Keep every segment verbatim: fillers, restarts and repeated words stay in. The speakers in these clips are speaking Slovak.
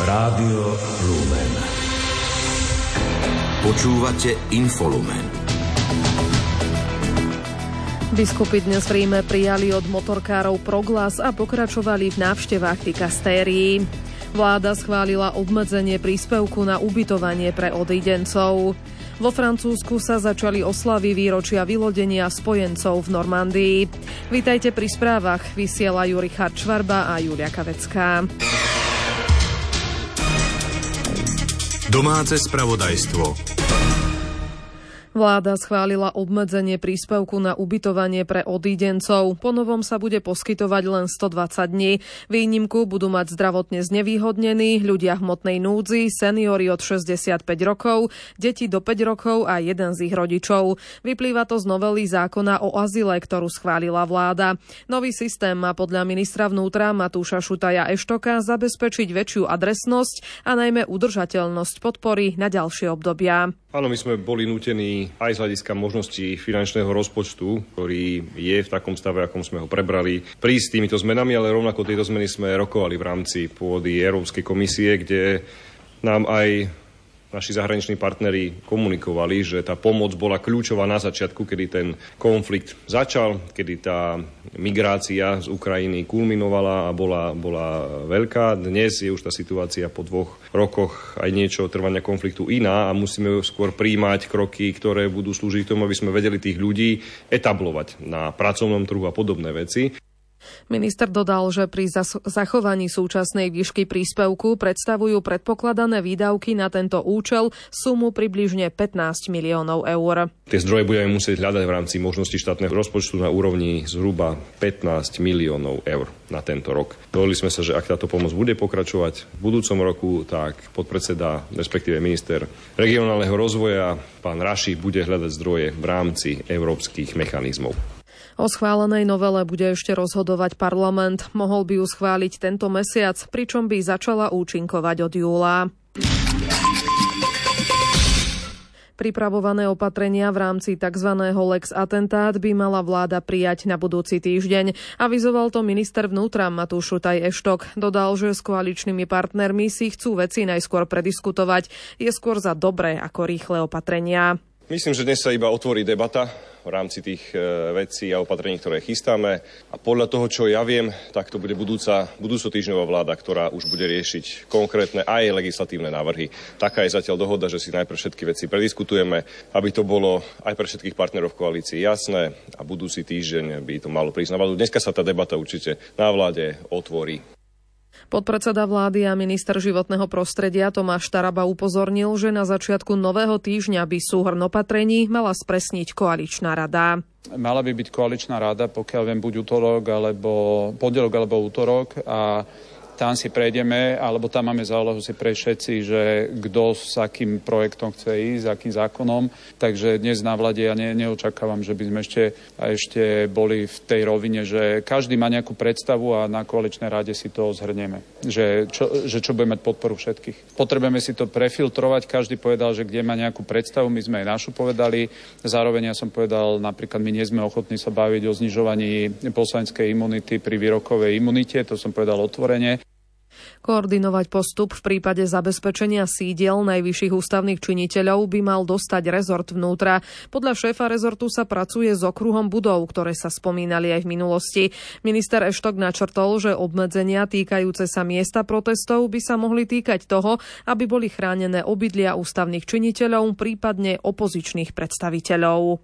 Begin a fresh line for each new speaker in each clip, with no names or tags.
Rádio Lumen. Počúvate Infolumen.
Biskupy dnes v Ríme prijali od motorkárov proglas a pokračovali v návštevách dikastérií. Vláda schválila obmedzenie príspevku na ubytovanie pre odídencov. Vo Francúzsku sa začali oslavy výročia vylodenia spojencov v Normandii. Vítajte pri správach, vysielajú Richard Švarba a Julia Kavecká.
Domáce spravodajstvo.
Vláda schválila obmedzenie príspevku na ubytovanie pre odídencov. Po novom sa bude poskytovať len stodvadsať dní. Výnimku budú mať zdravotne znevýhodnení, ľudia v hmotnej núdzi, seniori od šesťdesiatpäť rokov, deti do päť rokov a jeden z ich rodičov. Vyplýva to z novely zákona o azyle, ktorú schválila vláda. Nový systém má podľa ministra vnútra Matúša Šutaja Eštoka zabezpečiť väčšiu adresnosť a najmä udržateľnosť podpory na ďalšie obdobia.
Áno, my sme boli nútení aj z hľadiska možností finančného rozpočtu, ktorý je v takom stave, akom sme ho prebrali, prísť s týmito zmenami, ale rovnako tieto zmeny sme rokovali v rámci pôdy Európskej komisie, kde nám aj naši zahraniční partneri komunikovali, že tá pomoc bola kľúčová na začiatku, kedy ten konflikt začal, kedy tá migrácia z Ukrajiny kulminovala a bola, bola veľká. Dnes je už tá situácia po dvoch rokoch aj niečo trvania konfliktu iná a musíme skôr prijímať kroky, ktoré budú slúžiť tomu, aby sme vedeli tých ľudí etablovať na pracovnom trhu a podobné veci.
Minister dodal, že pri zachovaní súčasnej výšky príspevku predstavujú predpokladané výdavky na tento účel sumu približne pätnásť miliónov eur.
Tie zdroje budeme musieť hľadať v rámci možnosti štátneho rozpočtu na úrovni zhruba pätnásť miliónov eur na tento rok. Dohodli sme sa, že ak táto pomoc bude pokračovať v budúcom roku, tak podpredseda, respektíve minister regionálneho rozvoja, pán Raši, bude hľadať zdroje v rámci európskych mechanizmov.
O schválenej novele bude ešte rozhodovať parlament. Mohol by ju schváliť tento mesiac, pričom by začala účinkovať od júla. Pripravované opatrenia v rámci tzv. Lex atentát by mala vláda prijať na budúci týždeň. Avizoval to minister vnútra Matúš Šutaj Eštok. Dodal, že s koaličnými partnermi si chcú veci najskôr prediskutovať. Je skôr za dobré ako rýchle opatrenia.
Myslím, že dnes sa iba otvorí debata v rámci tých vecí a opatrení, ktoré chystáme. A podľa toho, čo ja viem, tak to bude budúca, budúcotýždňová vláda, ktorá už bude riešiť konkrétne aj legislatívne návrhy. Taká je zatiaľ dohoda, že si najprv všetky veci prediskutujeme, aby to bolo aj pre všetkých partnerov v koalícii jasné a budúci týždeň by to malo prísť na vládu. Dneska sa tá debata určite na vláde otvorí.
Podpredseda vlády a minister životného prostredia Tomáš Taraba upozornil, že na začiatku nového týždňa by súhrn opatrení mala spresniť koaličná rada.
Mala by byť koaličná rada, pokiaľ viem, buď utorok, alebo pondelok, alebo utorok a tam si prejdeme, alebo tam máme za úlohu si prejsť všetci, že kto s akým projektom chce ísť, akým zákonom. Takže dnes na vláde ja ne, neočakávam, že by sme ešte, ešte boli v tej rovine, že každý má nejakú predstavu a na koaličnej rade si to zhrnieme. Že čo, že čo bude mať podporu všetkých. Potrebujeme si to prefiltrovať. Každý povedal, že kde má nejakú predstavu, my sme aj našu povedali. Zároveň ja som povedal, napríklad my nie sme ochotní sa baviť o znižovaní poslaneckej imunity pri výrokovej imunite, to som povedal otvorene.
Koordinovať postup v prípade zabezpečenia sídiel najvyšších ústavných činiteľov by mal dostať rezort vnútra. Podľa šéfa rezortu sa pracuje s okruhom budov, ktoré sa spomínali aj v minulosti. Minister Eštok načrtol, že obmedzenia týkajúce sa miesta protestov by sa mohli týkať toho, aby boli chránené obydlia ústavných činiteľov, prípadne opozičných predstaviteľov.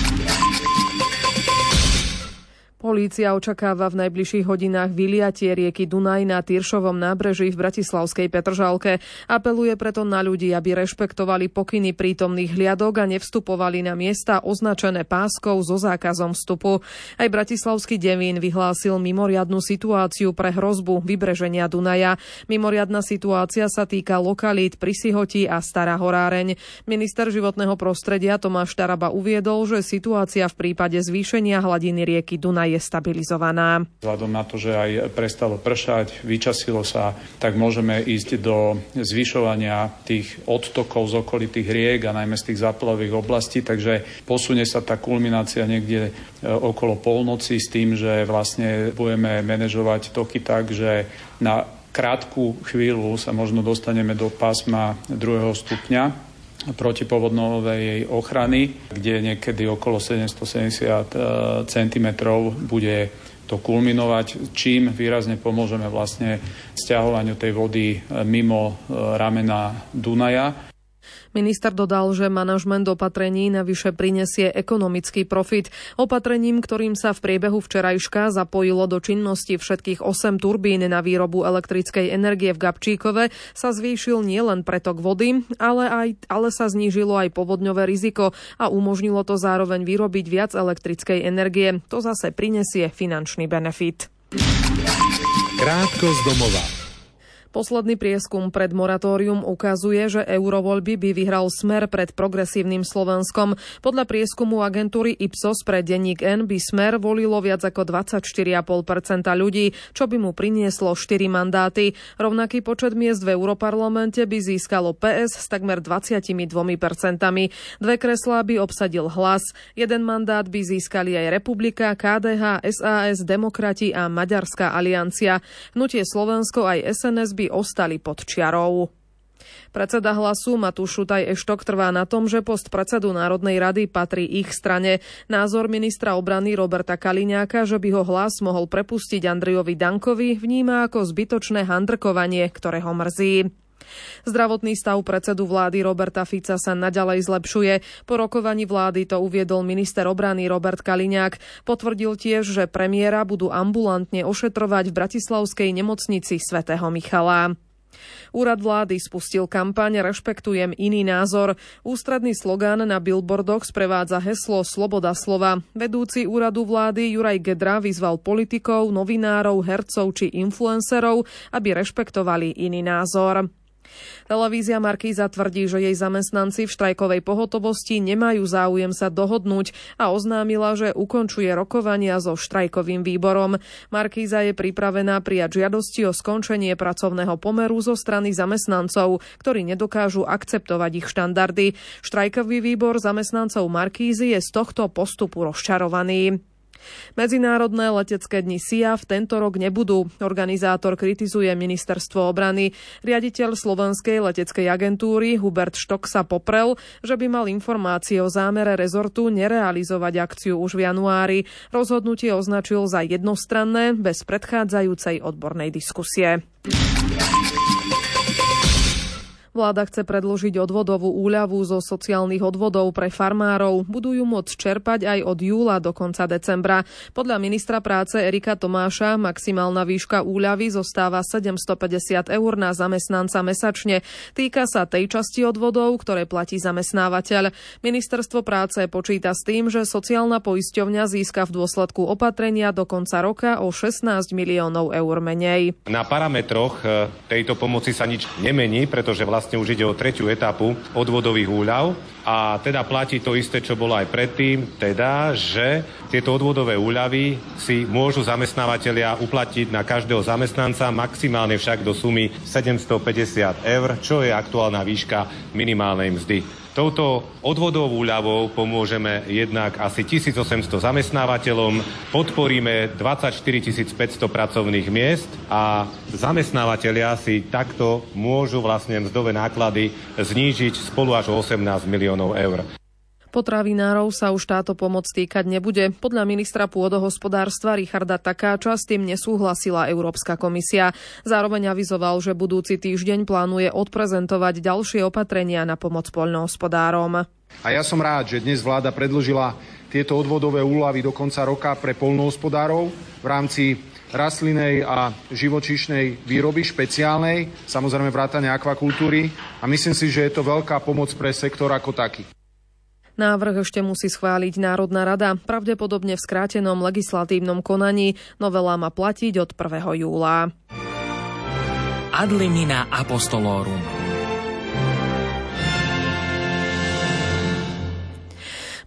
Polícia očakáva v najbližších hodinách vyliatie rieky Dunaj na Tyršovom nábreží v bratislavskej Petržalke. Apeluje preto na ľudí, aby rešpektovali pokyny prítomných hliadok a nevstupovali na miesta označené páskou so zákazom vstupu. Aj bratislavský Devín vyhlásil mimoriadnu situáciu pre hrozbu vybreženia Dunaja. Mimoriadna situácia sa týka lokalít pri Sihoti a Stará Horáreň. Minister životného prostredia Tomáš Taraba uviedol, že situácia v prípade zvýšenia hladiny rieky Dunaj je stabilizovaná. Vzhľadom
na to, že aj prestalo pršať, vyčasilo sa, tak môžeme ísť do zvyšovania tých odtokov z okolitých riek a najmä z tých záplavových oblastí, takže posunie sa tá kulminácia niekde okolo polnoci s tým, že vlastne budeme manažovať toky tak, že na krátku chvíľu sa možno dostaneme do pásma druhého stupňa protipovodnovej ochrany, kde niekedy okolo sedemstosedemdesiat centimetrov bude to kulminovať, čím výrazne pomôžeme vlastne sťahovaniu tej vody mimo ramena Dunaja.
Minister dodal, že manažment opatrení navyše prinesie ekonomický profit. Opatrením, ktorým sa v priebehu včerajška zapojilo do činnosti všetkých osem turbín na výrobu elektrickej energie v Gabčíkove, sa zvýšil nielen pretok vody, ale, aj, ale sa znížilo aj povodňové riziko a umožnilo to zároveň vyrobiť viac elektrickej energie. To zase prinesie finančný benefit.
Krátko z domova.
Posledný prieskum pred moratórium ukazuje, že eurovoľby by vyhral Smer pred Progresívnym Slovenskom. Podľa prieskumu agentúry Ipsos pre denník N by Smer volilo viac ako dvadsaťštyri celá päť percenta ľudí, čo by mu prinieslo štyri mandáty. Rovnaký počet miest v Europarlamente by získalo pé es s takmer dvadsaťdva percent. Dve kreslá by obsadil Hlas. Jeden mandát by získali aj Republika, ká dé há, es a es, Demokrati a Maďarská aliancia. Hnutie Slovensko aj es en es by ostali pod čiarou. Predseda Hlasu Matúš Šutaj-Eštok trvá na tom, že post predsedu Národnej rady patrí ich strane. Názor ministra obrany Roberta Kaliňáka, že by ho Hlas mohol prepustiť Andrejovi Dankovi, vníma ako zbytočné handrkovanie, ktoré ho mrzí. Zdravotný stav predsedu vlády Roberta Fica sa naďalej zlepšuje. Po rokovaní vlády to uviedol minister obrany Robert Kaliňák. Potvrdil tiež, že premiéra budú ambulantne ošetrovať v bratislavskej nemocnici svätého Michala. Úrad vlády spustil kampaň Rešpektujem iný názor. Ústredný slogán na billboardoch sprevádza heslo Sloboda slova. Vedúci úradu vlády Juraj Gedra vyzval politikov, novinárov, hercov či influencerov, aby rešpektovali iný názor. Televízia Markíza tvrdí, že jej zamestnanci v štrajkovej pohotovosti nemajú záujem sa dohodnúť a oznámila, že ukončuje rokovania so štrajkovým výborom. Markíza je pripravená prijať žiadosti o skončenie pracovného pomeru zo strany zamestnancov, ktorí nedokážu akceptovať ich štandardy. Štrajkový výbor zamestnancov Markízy je z tohto postupu rozčarovaný. Medzinárodné letecké dni es í á v tento rok nebudú. Organizátor kritizuje ministerstvo obrany. Riaditeľ Slovenskej leteckej agentúry Hubert Štok sa poprel, že by mal informácie o zámere rezortu nerealizovať akciu už v januári. Rozhodnutie označil za jednostranné, bez predchádzajúcej odbornej diskusie. Vláda chce predĺžiť odvodovú úľavu zo sociálnych odvodov pre farmárov. Budú ju môcť čerpať aj od júla do konca decembra. Podľa ministra práce Erika Tomáša maximálna výška úľavy zostáva sedemstopäťdesiat eur na zamestnanca mesačne. Týka sa tej časti odvodov, ktoré platí zamestnávateľ. Ministerstvo práce počíta s tým, že sociálna poisťovňa získa v dôsledku opatrenia do konca roka o šestnásť miliónov eur menej.
Na parametroch tejto pomoci sa nič nemení, pretože vlastne Vlastne už ide o tretiu etapu odvodových úľav a teda platí to isté, čo bolo aj predtým, teda, že tieto odvodové úľavy si môžu zamestnávateľia uplatiť na každého zamestnanca, maximálne však do sumy sedemstopäťdesiat eur, čo je aktuálna výška minimálnej mzdy. Touto odvodovou úľavou pomôžeme jednak asi tisícosemsto zamestnávateľom, podporíme dvadsaťštyri tisíc päťsto pracovných miest a zamestnávateľia si takto môžu vlastne mzdové náklady znížiť spolu až o osemnásť miliónov eur.
Potravinárov sa už táto pomoc týkať nebude. Podľa ministra pôdohospodárstva Richarda Takáča s tým nesúhlasila Európska komisia. Zároveň avizoval, že budúci týždeň plánuje odprezentovať ďalšie opatrenia na pomoc poľnohospodárom.
A ja som rád, že dnes vláda predĺžila tieto odvodové úľavy do konca roka pre poľnohospodárov v rámci rastlinnej a živočíšnej výroby špeciálnej, samozrejme vrátane akvakultúry. A myslím si, že je to veľká pomoc pre sektor ako taký.
Návrh ešte musí schváliť Národná rada, pravdepodobne v skrátenom legislatívnom konaní. Novela má platiť od prvého júla.
Ad limina apostolorum.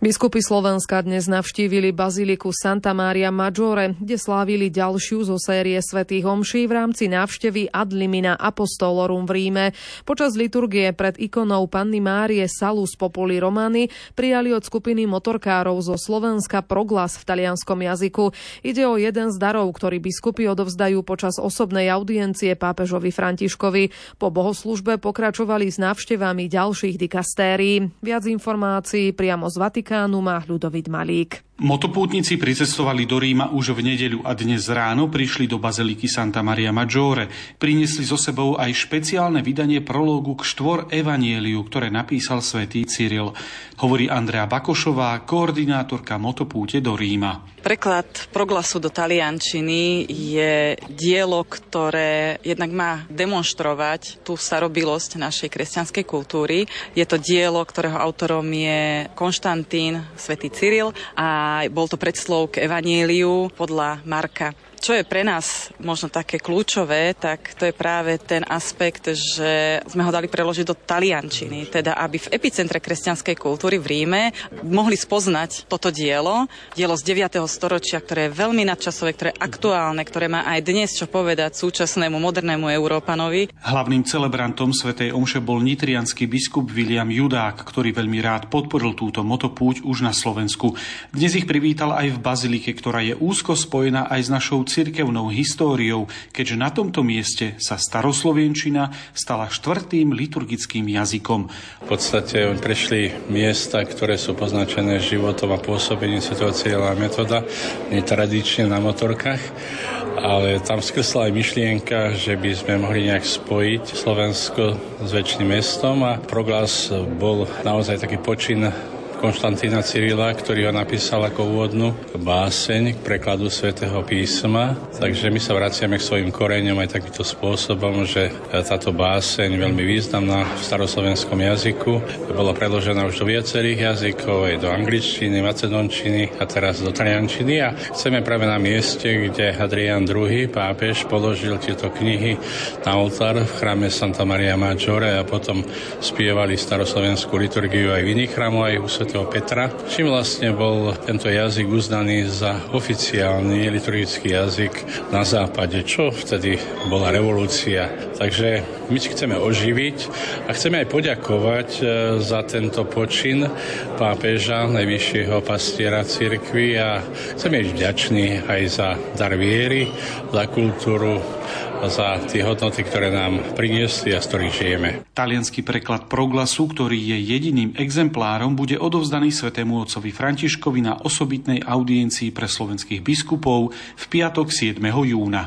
Biskupy Slovenska dnes navštívili baziliku Santa Maria Maggiore, kde slávili ďalšiu zo série svätých omší v rámci návštevy Ad limina Apostolorum v Ríme. Počas liturgie pred ikonou Panny Márie Salus Populi Romani prijali od skupiny motorkárov zo Slovenska proglas v talianskom jazyku. Ide o jeden z darov, ktorý biskupy odovzdajú počas osobnej audiencie pápežovi Františkovi. Po bohoslužbe pokračovali s návštevami ďalších dikastérií. Viac informácií priamo z Vatikánu má Ľudovít Malík.
Motopútnici pricestovali do Ríma už v nedeľu a dnes ráno prišli do baziliky Santa Maria Maggiore. Priniesli so sebou aj špeciálne vydanie prológu k štvor evanieliu, ktoré napísal svätý Cyril. Hovorí Andrea Bakošová, koordinátorka motopúte do Ríma.
Preklad proglasu do taliančiny je dielo, ktoré jednak má demonštrovať tú starobilosť našej kresťanskej kultúry. Je to dielo, ktorého autorom je Konštantín, svätý Cyril, a bol to predslov k evanieliu podľa Marka. Čo je pre nás možno také kľúčové, tak to je práve ten aspekt, že sme ho dali preložiť do taliančiny, teda aby v epicentre kresťanskej kultúry v Ríme mohli spoznať toto dielo, dielo z deviateho storočia, ktoré je veľmi nadčasové, ktoré je aktuálne, ktoré má aj dnes čo povedať súčasnému modernému Európanovi.
Hlavným celebrantom svätej omše bol nitriansky biskup William Judák, ktorý veľmi rád podporil túto motopúť už na Slovensku. Dnes ich privítal aj v bazilike, ktorá je úzko spojená aj s našou cirkevnou históriou, keďže na tomto mieste sa staroslovenčina stala štvrtým liturgickým jazykom.
V podstate prešli miesta, ktoré sú poznačené životom a pôsobením svätého Cyrila a Metoda, netradične na motorkách, ale tam skresla aj myšlienka, že by sme mohli nejak spojiť Slovensko s väčšným mestom a proglas bol naozaj taký počin Konštantína Cyrila, ktorý ho napísal ako úvodnú báseň k prekladu svätého písma. Takže my sa vraciame k svojim koreňom aj takýmto spôsobom, že táto báseň veľmi významná v staroslovenskom jazyku bola predložená už do viacerých jazykov, aj do angličtiny, macedončiny a teraz do taliančiny. A chceme práve na mieste, kde Adrián druhý. pápež položil tieto knihy na oltár v chráme Santa Maria Maggiore a potom spievali staroslovenskú liturgiu aj v iných chrámoch, aj u Petra, čím vlastne bol tento jazyk uznaný za oficiálny liturgický jazyk na západe, čo vtedy bola revolúcia. Takže my si chceme oživiť a chceme aj poďakovať za tento počin pápeža, najvyššieho pastiera cirkvi, a chceme byť vďační aj za dar viery, za kultúru, za tie hodnoty, ktoré nám priniesli a z ktorých žijeme.
Taliansky preklad proglasu, ktorý je jediným exemplárom, bude odovzdaný svätému otcovi Františkovi na osobitnej audiencii pre slovenských biskupov v piatok siedmeho júna.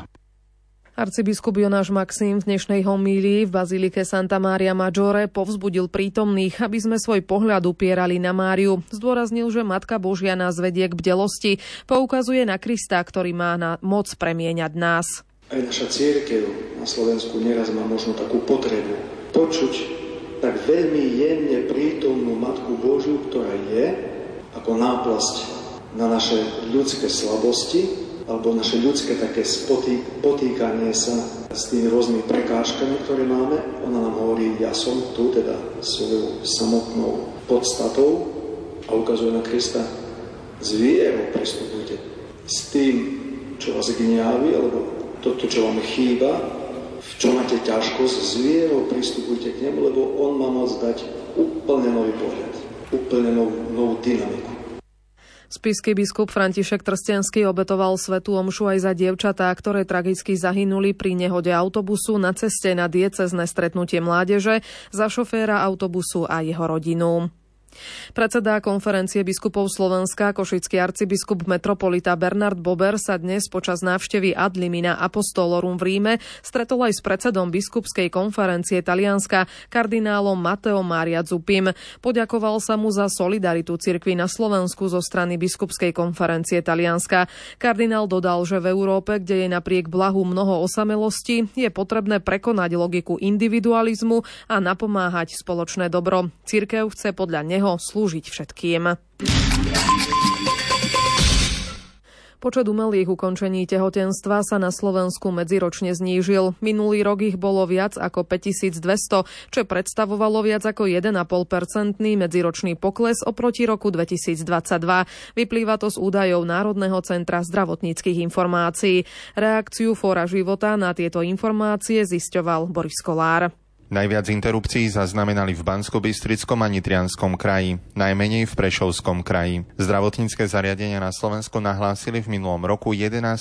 Arcibiskup Jonáš Maxim v dnešnej homílii v bazilike Santa Maria Maggiore povzbudil prítomných, aby sme svoj pohľad upierali na Máriu. Zdôraznil, že Matka Božia nás vedie k bdelosti, poukazuje na Krista, ktorý má na moc premieňať nás.
Aj naša cirkev na Slovensku neraz má možno takú potrebu počuť tak veľmi jemne prítomnú Matku Božiu, ktorá je ako náplasť na naše ľudské slabosti alebo naše ľudské také spotý, potýkanie sa s tými rôznymi prekážkami, ktoré máme. Ona nám hovorí, ja som tu, teda svojou samotnou podstatou, a ukazuje na Krista. S vierou pristupujte s tým, čo vás gňaví, alebo toto, čo vám chýba, v čom máte ťažkosť, s vierou pristupujte k nemu, lebo on má môcť dať úplne nový pohľad, úplne novú, novú dynamiku.
Spišský biskup František Trstenský obetoval svätú omšu aj za dievčatá, ktoré tragicky zahynuli pri nehode autobusu na ceste na diecézne stretnutie mládeže, za šoféra autobusu a jeho rodinu. Predseda konferencie biskupov Slovenska, košický arcibiskup metropolita Bernard Bober sa dnes počas návštevy Ad limina Apostolorum v Ríme stretol aj s predsedom biskupskej konferencie Talianska, kardinálom Matteo Maria Zuppim. Poďakoval sa mu za solidaritu cirkvi na Slovensku zo strany biskupskej konferencie Talianska. Kardinál dodal, že v Európe, kde je napriek blahu mnoho osamelostí, je potrebné prekonať logiku individualizmu a napomáhať spoločné dobro. Cirkev chce podľa neho slúžiť všetkým. Počet umelých ukončení tehotenstva sa na Slovensku medziročne znížil. Minulý rok ich bolo viac ako päťtisícdvesto, čo predstavovalo viac ako jeden celá päť percentný medziročný pokles oproti roku dvetisícdvadsaťdva. Vyplýva to z údajov Národného centra zdravotníckych informácií. Reakciu Fóra života na tieto informácie zisťoval Boris Kolár.
Najviac interrupcií zaznamenali v Banskobystrickom a Nitrianskom kraji, najmenej v Prešovskom kraji. Zdravotnícke zariadenia na Slovensku nahlásili v minulom roku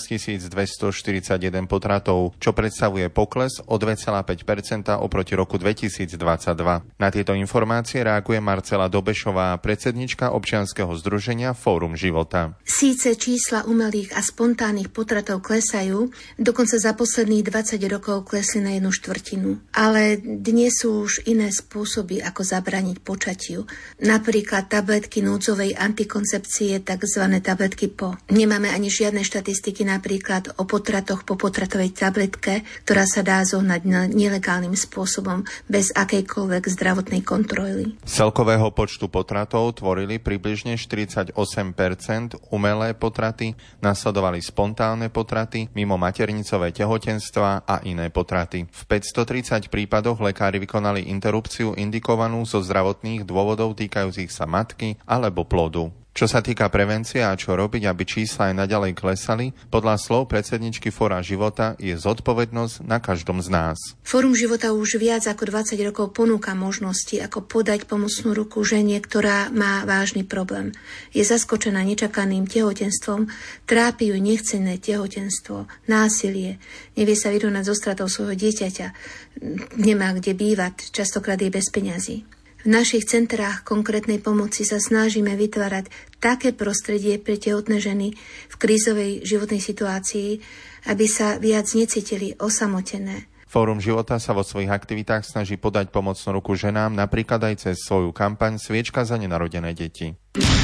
jedenásťtisícdvestoštyridsaťjeden potratov, čo predstavuje pokles o dva celé päť percenta oproti roku dvetisícdvadsaťdva. Na tieto informácie reaguje Marcela Dobešová, predsednička občianskeho združenia Fórum života.
Síce čísla umelých a spontánnych potratov klesajú, dokonca za posledných dvadsať rokov klesli na jednu štvrtinu, ale dnes sú už iné spôsoby, ako zabrániť počatiu. Napríklad tabletky núdzovej antikoncepcie, takzvané tabletky P O. Nemáme ani žiadne štatistiky napríklad o potratoch po potratovej tabletke, ktorá sa dá zohnať nelegálnym spôsobom, bez akejkoľvek zdravotnej kontroly.
Z celkového počtu potratov tvorili približne štyridsaťosem percent umelé potraty, nasledovali spontánne potraty, mimo maternicové tehotenstva a iné potraty. V päťstotridsať prípadoch lekári vykonali interrupciu indikovanú zo zdravotných dôvodov týkajúcich sa matky alebo plodu. Čo sa týka prevencie a čo robiť, aby čísla aj naďalej klesali, podľa slov predsedničky Fóra života je zodpovednosť na každom z nás.
Fórum života už viac ako dvadsať rokov ponúka možnosti, ako podať pomocnú ruku žene, ktorá má vážny problém. Je zaskočená nečakaným tehotenstvom, trápi ju nechcené tehotenstvo, násilie, nevie sa vyrovnať so stratou svojho dieťaťa, nemá kde bývať, častokrát je bez peňazí. V našich centrách konkrétnej pomoci sa snažíme vytvárať také prostredie pre tehotné ženy v krízovej životnej situácii, aby sa viac necítili osamotené.
Fórum života sa vo svojich aktivitách snaží podať pomocnú ruku ženám, napríklad aj cez svoju kampaň Sviečka za nenarodené deti.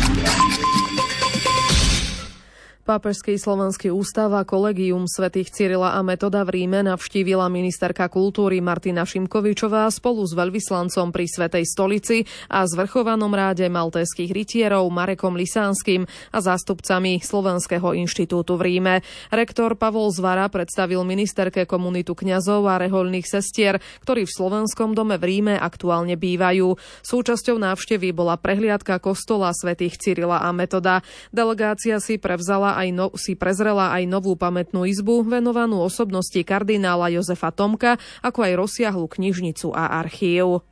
Pápežský slovenský ústav a Kolegium svätých Cyrila a Metoda v Ríme navštívila ministerka kultúry Martina Šimkovičová spolu s veľvyslancom pri Svätej stolici a zvrchovanom ráde maltéskych rytierov Marekom Lisánskym a zástupcami Slovenského inštitútu v Ríme. Rektor Pavol Zvara predstavil ministerke komunitu kňazov a rehoľných sestier, ktorí v Slovenskom dome v Ríme aktuálne bývajú. Súčasťou návštevy bola prehliadka kostola svätých Cyrila a Metoda. Delegácia si prevzala aj no, si prezrela aj novú pamätnú izbu venovanú osobnosti kardinála Jozefa Tomka, ako aj rozsiahlu knižnicu a archív.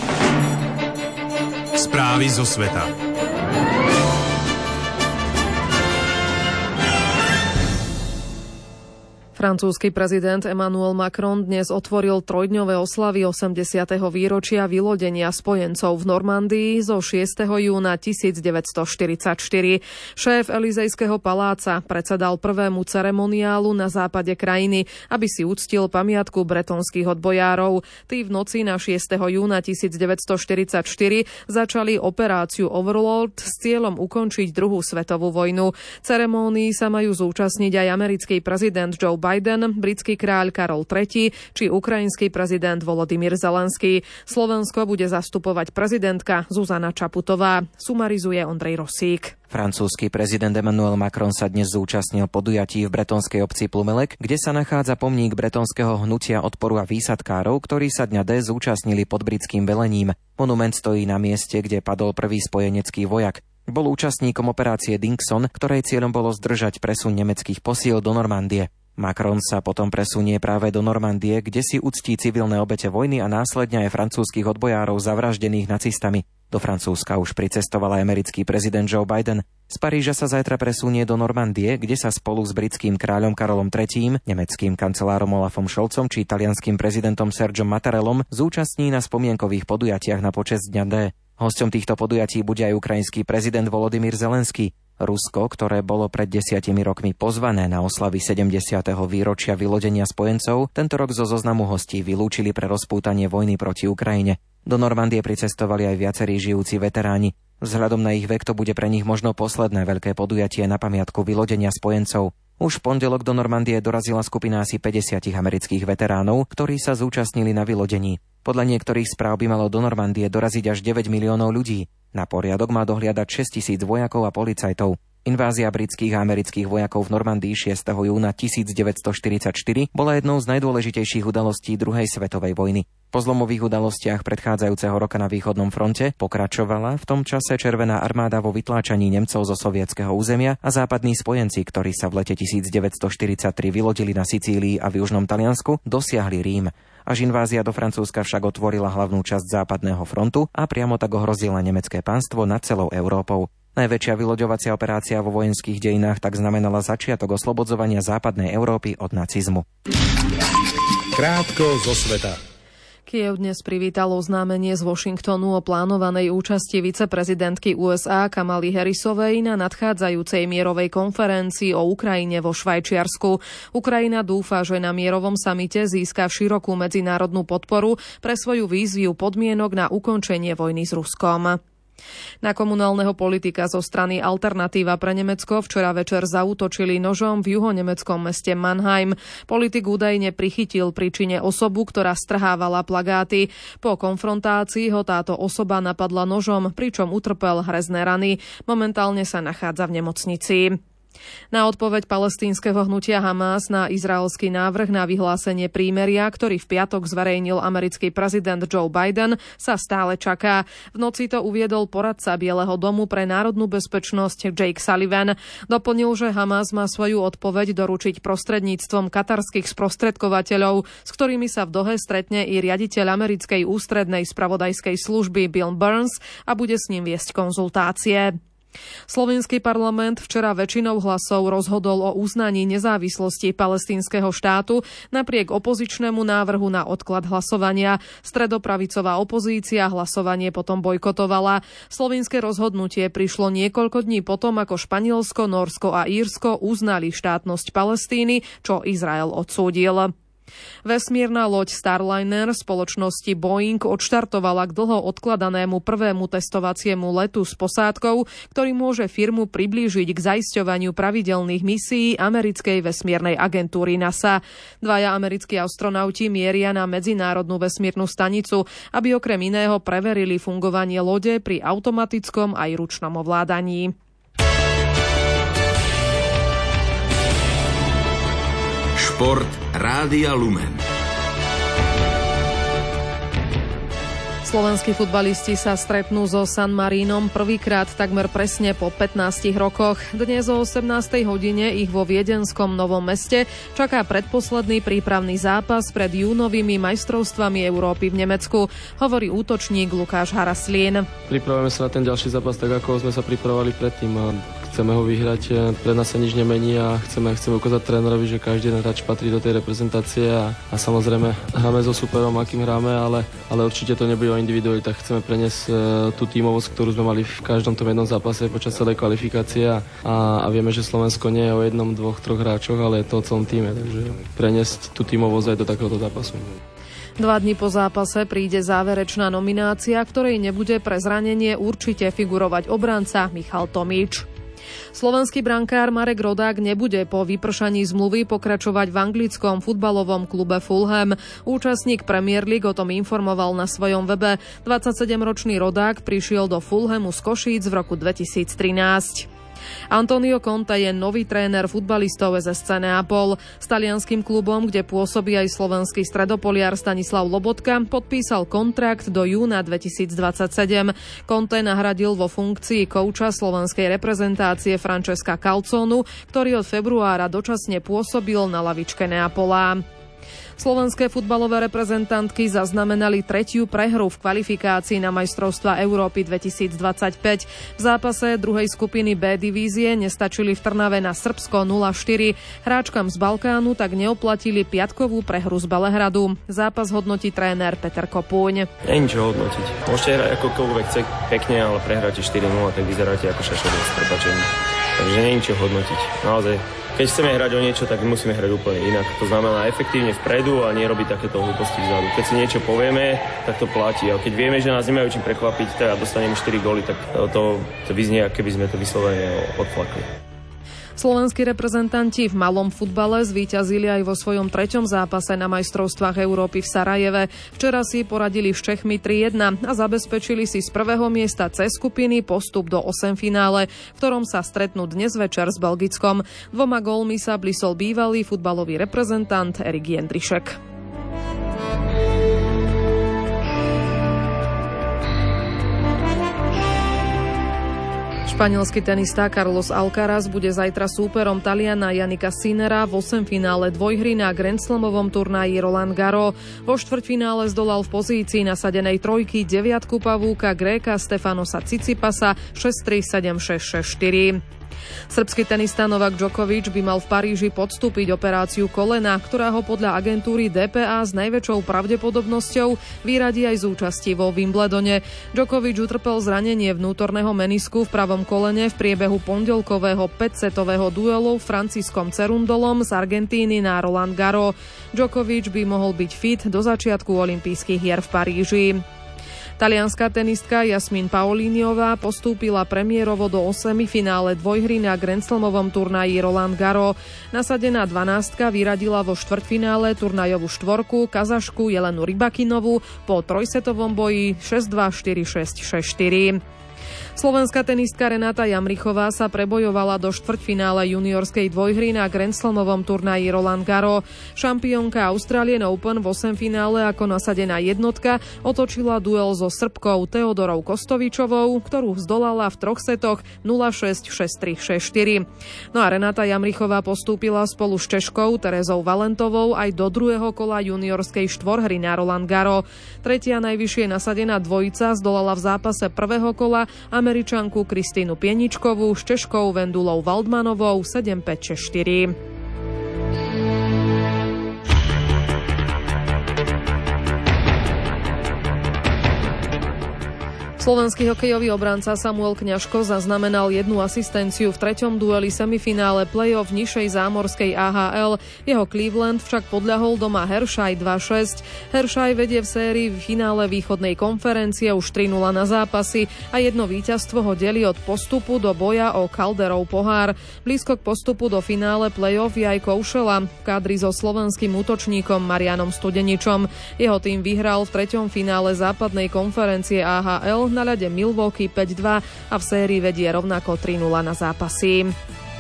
Správy zo sveta.
Francúzsky prezident Emmanuel Macron dnes otvoril trojdňové oslavy osemdesiateho výročia vylodenia spojencov v Normandii zo šiesteho júna tisícdeväťstoštyridsaťštyri. Šéf Elizejského paláca predsedal prvému ceremoniálu na západe krajiny, aby si uctil pamiatku bretonských odbojárov. Tí v noci na šiesteho júna tisícdeväťstoštyridsaťštyri začali operáciu Overlord s cieľom ukončiť druhú svetovú vojnu. Ceremónii sa majú zúčastniť aj americký prezident Joe Biden, britský kráľ Karol tretí či ukrajinský prezident Volodymyr Zelenský. Slovensko bude zastupovať prezidentka Zuzana Čaputová. Sumarizuje Ondrej Rosík.
Francúzsky prezident Emmanuel Macron sa dnes zúčastnil podujatí v bretonskej obci Plumelec, kde sa nachádza pomník bretonského hnutia odporu a výsadkárov, ktorí sa dňa D zúčastnili pod britským velením. Monument stojí na mieste, kde padol prvý spojenecký vojak. Bol účastníkom operácie Dingson, ktorej cieľom bolo zdržať presun nemeckých posíl do Normandie. Macron sa potom presunie práve do Normandie, kde si uctí civilné obete vojny a následne aj francúzskych odbojárov zavraždených nacistami. Do Francúzska už pricestoval aj americký prezident Joe Biden. Z Paríža sa zajtra presunie do Normandie, kde sa spolu s britským kráľom Karolom tretím, nemeckým kancelárom Olafom Scholzom či talianským prezidentom Sergiom Mattarellom zúčastní na spomienkových podujatiach na počesť dňa D. Hosťom týchto podujatí bude aj ukrajinský prezident Volodymyr Zelenský. Rusko, ktoré bolo pred desiatimi rokmi pozvané na oslavy sedemdesiateho výročia vylodenia spojencov, tento rok zo zoznamu hostí vylúčili pre rozpútanie vojny proti Ukrajine. Do Normandie pricestovali aj viacerí žijúci veteráni. Vzhľadom na ich vek to bude pre nich možno posledné veľké podujatie na pamiatku vylodenia spojencov. Už v pondelok do Normandie dorazila skupina asi päťdesiat amerických veteránov, ktorí sa zúčastnili na vylodení. Podľa niektorých správ by malo do Normandie doraziť až deväť miliónov ľudí. Na poriadok má dohliadať šesťtisíc vojakov a policajtov. Invázia britských a amerických vojakov v Normandii šiesteho júna tisícdeväťstoštyridsaťštyri bola jednou z najdôležitejších udalostí druhej svetovej vojny. Po zlomových udalostiach predchádzajúceho roka na východnom fronte pokračovala v tom čase Červená armáda vo vytláčaní Nemcov zo sovietskeho územia a západní spojenci, ktorí sa v lete tisícdeväťstoštyridsaťtri vylodili na Sicílii a v južnom Taliansku, dosiahli Rím. Až invázia do Francúzska však otvorila hlavnú časť západného frontu a priamo tak ohrozila nemecké pánstvo nad celou Európou. Najväčšia vyloďovacia operácia vo vojenských dejinách tak znamenala začiatok oslobodzovania západnej Európy od nacizmu.
Krátko zo sveta.
Kyjev dnes privítalo oznámenie z Washingtonu o plánovanej účasti viceprezidentky ú es á Kamaly Harrisovej na nadchádzajúcej mierovej konferencii o Ukrajine vo Švajčiarsku. Ukrajina dúfa, že na mierovom samite získa širokú medzinárodnú podporu pre svoju víziu podmienok na ukončenie vojny s Ruskom. Na komunálneho politika zo strany Alternatíva pre Nemecko včera večer zaútočili nožom v juhonemeckom meste Mannheim. Politik údajne prichytil pri čine osobu, ktorá strhávala plagáty. Po konfrontácii ho táto osoba napadla nožom, pričom utrpel hrezné rany. Momentálne sa nachádza v nemocnici. Na odpoveď palestínskeho hnutia Hamás na izraelský návrh na vyhlásenie prímeria, ktorý v piatok zverejnil americký prezident Joe Biden, sa stále čaká. V noci to uviedol poradca Bieleho domu pre národnú bezpečnosť Jake Sullivan. Doplnil, že Hamás má svoju odpoveď doručiť prostredníctvom katarských sprostredkovateľov, s ktorými sa v Dohe stretne i riaditeľ americkej ústrednej spravodajskej služby Bill Burns a bude s ním viesť konzultácie. Slovenský parlament včera väčšinou hlasov rozhodol o uznaní nezávislosti palestínskeho štátu napriek opozičnému návrhu na odklad hlasovania. Stredopravicová opozícia hlasovanie potom bojkotovala. Slovenské rozhodnutie prišlo niekoľko dní potom, ako Španielsko, Nórsko a Írsko uznali štátnosť Palestíny, čo Izrael odsúdil. Vesmírna loď Starliner spoločnosti Boeing odštartovala k dlho odkladanému prvému testovaciemu letu s posádkou, ktorý môže firmu priblížiť k zaisťovaniu pravidelných misií americkej vesmírnej agentúry NASA. Dvaja americkí astronauti mieria na medzinárodnú vesmírnu stanicu, aby okrem iného preverili fungovanie lode pri automatickom aj ručnom ovládaní.
Šport Rádia Lumen.
Slovenskí futbalisti sa stretnú so San Marínom prvýkrát takmer presne po pätnástich rokoch. Dnes o osemnástej hodine ich vo viedenskom Novom Meste čaká predposledný prípravný zápas pred júnovými majstrovstvami Európy v Nemecku, hovorí útočník Lukáš Haraslín.
Pripravujeme sa na ten ďalší zápas tak, ako sme sa pripravovali predtým. Chceme ho vyhrať, pre nás sa nič nemení a chceme, chceme ukázať trénerovi, že každý hráč patrí do tej reprezentácie a, a samozrejme hráme so superom, akým hráme, ale, ale určite to nebude o individualitách. Chceme preniesť e, tú tímovosť, ktorú sme mali v každom tom jednom zápase počas celej kvalifikácie a, a, a vieme, že Slovensko nie je o jednom, dvoch, troch hráčoch, ale je to o celom týme, takže preniesť tú tímovosť aj do takéhoto zápasu.
Dva dni po zápase príde záverečná nominácia, ktorej nebude pre zranenie určite figurovať obranca Michal Tomič. Slovenský brankár Marek Rodák nebude po vypršaní zmluvy pokračovať v anglickom futbalovom klube Fulham. Účastník Premier League o tom informoval na svojom webe. dvadsaťsedemročný Rodák prišiel do Fulhamu z Košíc v roku dvetisíctrinásť. Antonio Conte je nový tréner futbalistov es es cé Neapol. S talianskym klubom, kde pôsobí aj slovenský stredopoliar Stanislav Lobotka, podpísal kontrakt do júna dvetisícdvadsaťsedem. Conte nahradil vo funkcii kouča slovenskej reprezentácie Francesca Calzonu, ktorý od februára dočasne pôsobil na lavičke Neapola. Slovenské futbalové reprezentantky zaznamenali tretiu prehru v kvalifikácii na majstrovstvá Európy dvetisícdvadsaťpäť. V zápase druhej skupiny B divízie nestačili v Trnave na Srbsko nula štyri. Hráčkam z Balkánu tak neoplatili piatkovú prehru z Belehradu. Zápas hodnotí tréner Peter Kopúň.
Nie je ničo hodnotiť. Môžete hrať akokoľvek pekne, ale prehráte štyri nula, tak vyzeráte ako šašovec s prepáčením. Takže nie je ničo hodnotiť. Naozaj. Keď chceme hrať o niečo, tak musíme hrať úplne inak. To znamená efektívne vpredu a nerobiť takéto hlúposti vzadu. Keď si niečo povieme, tak to platí. A keď vieme, že nás nemajú čím prekvapiť, tak dostaneme štyri góly, tak to, to vyznie, ako keby sme to vyslovene odflakli.
Slovenskí reprezentanti v malom futbale zvíťazili aj vo svojom treťom zápase na majstrovstvách Európy v Sarajeve. Včera si poradili s Čechmi tri jedna a zabezpečili si z prvého miesta C skupiny postup do osemfinále, v ktorom sa stretnú dnes večer s Belgickom. Dvoma gólmi sa blisol bývalý futbalový reprezentant Erik Jendrišek. Španielský tenista Carlos Alcaraz bude zajtra súperom Taliana Jannika Sinnera v osemfinále dvojhry na Grand Slamovom turnaji Roland Garros. Vo štvrťfinále zdolal v pozícii nasadenej trojky deviatku pavúka Gréka Stefanosa Tsitsipasa šesť tri, sedem šesť, šesť štyri. Srbský tenista Novak Djokovic by mal v Paríži podstúpiť operáciu kolena, ktorá ho podľa agentúry dé pé á s najväčšou pravdepodobnosťou vyradí aj z účasti vo Wimbledone. Djokovic utrpel zranenie vnútorného menisku v pravom kolene v priebehu pondelkového päťsetového duelu Franciskom Cerundolom z Argentíny na Roland Garros. Djokovic by mohol byť fit do začiatku olympijských hier v Paríži. Talianská tenistka Jasmín Paoliniová postúpila premiérovo do semifinále dvojhry na Grand Slamovom turnaji Roland Garros. Nasadená dvanástka vyradila vo štvrťfinále turnajovú štvorku Kazašku Jelenu Rybakinovú po trojsetovom boji šesť dva, štyri šesť, šesť štyri. Slovenská tenistka Renáta Jamrichová sa prebojovala do štvrťfinále juniorskej dvojhry na Grand Slamovom turnaji Roland Garros. Šampiónka Australian Open v osemfinále ako nasadená jednotka otočila duel so Srbkou Teodorou Kostovičovou, ktorú zdolala v troch setoch nula šesť, šesť tri, šesť štyri. No a Renáta Jamrichová postúpila spolu s Češkou Terezou Valentovou aj do druhého kola juniorskej štvorhry na Roland Garros. Tretia najvyššie nasadená dvojica zdolala v zápase prvého kola Američanku Kristínu Pieničkovú s Češkou Vendulou Waldmanovou sedem päť, šesť štyri. Slovenský hokejový obranca Samuel Kňažko zaznamenal jednu asistenciu v treťom dueli semifinále play-off nižšej zámorskej á há el. Jeho Cleveland však podľahol doma Hershey dva šesť. Hershey vedie v sérii v finále východnej konferencie už tri nula na zápasy a jedno víťazstvo ho delí od postupu do boja o Calderov pohár. Blízko k postupu do finále play-off je aj Koušela v kádri so slovenským útočníkom Marianom Studeničom. Jeho tým vyhral v treťom finále západnej konferencie á há el na ľade Milwaukee päť dva a v sérii vedie rovnako tri nula na zápasy.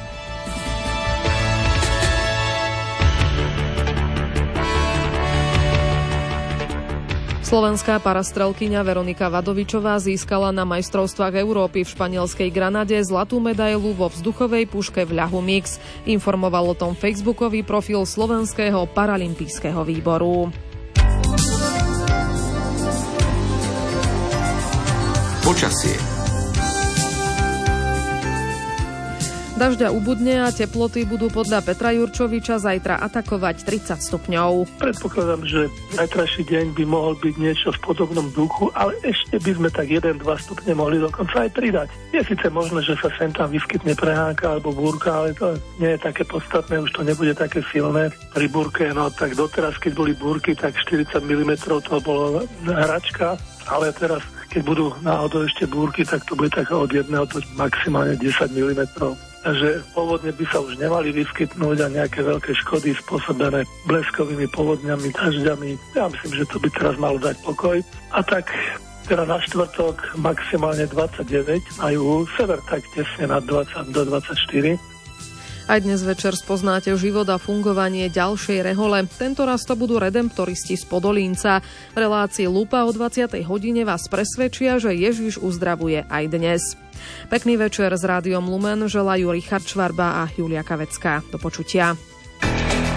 Slovenská parastrelkyňa Veronika Vadovičová získala na majstrovstvách Európy v španielskej Granade zlatú medailu vo vzduchovej puške v ľahu mix. Informoval o tom facebookový profil Slovenského paralympijského výboru.
Počasie.
Dažďa ubudne a teploty budú podľa Petra Jurčoviča zajtra atakovať tridsať stupňov.
Predpokladám, že zajtrajší deň by mohol byť niečo v podobnom duchu, ale ešte by sme tak jeden až dva stupne mohli dokonca aj pridať. Je síce možné, že sa sem tam vyskytne prehánka alebo búrka, ale to nie je také podstatné, už to nebude také silné. Pri búrke, no tak doteraz, keď boli búrky, tak štyridsať milimetrov to bolo hračka, ale teraz keď budú náhodou ešte búrky, tak to bude tak od jedného do maximálne desať milimetrov. Takže povodne by sa už nemali vyskytnúť a nejaké veľké škody spôsobené bleskovými povodňami, dažďami. Ja myslím, že to by teraz malo dať pokoj. A tak teda na štvrtok maximálne dvadsaťdeväť, na juhu, sever tak tesne nad dvadsať do dvadsaťštyri.
Aj dnes večer spoznáte život a fungovanie ďalšej rehole. Tento raz to budú redemptoristi z Podolínca. V relácii Lupa o dvadsiatej hodine vás presvedčia, že Ježiš uzdravuje aj dnes. Pekný večer s Rádiom Lumen želajú Richard Švarba a Julia Kavecká. Do počutia.